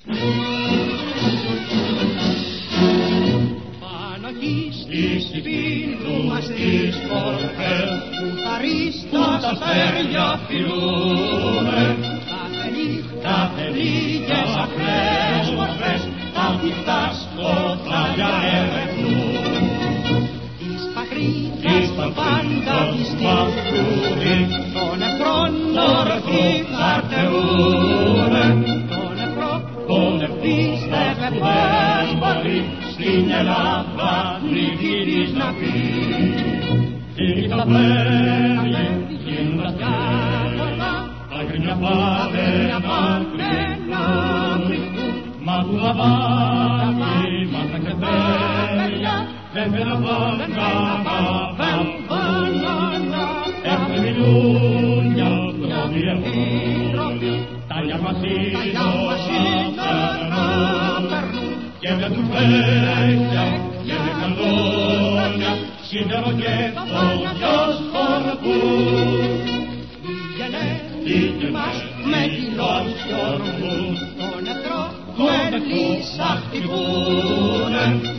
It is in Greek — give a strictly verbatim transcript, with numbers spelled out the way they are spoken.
Πάνω εκεί στη σπίτι μας τις κορφές που τα ρίστα τα αστέρια φιλούνε, κάθε λίγες ακραίες μορφές τα πηχτά σκοτάδια ερευνούν. Τις πακρίτες που πάντα τις τυφλούνε, τον εχθρόν ορθή χαρτερούνε, τον εχθρό τον επίστευε δεν μπορεί στην Ελλάδα νικητής να πει. Φύγει τα πλένια, γίνουν τα διάφορα, τα γκρινιά πάδια μακρινά βρυθούν, μα του λαβάκι, μα τα κεφέλια, δεν θέλαβαν καμπαβάν, έχουν μιλούνια, τροπή, τα γιά μας είναι να περνούν, και με τους φέκια, και με καλόνια, σίδερο και φωτιός χορκούν. Οι γενέτοι μας με κυλός γιορτούν, τον εχθρό του ελίσσα χτυπούνε,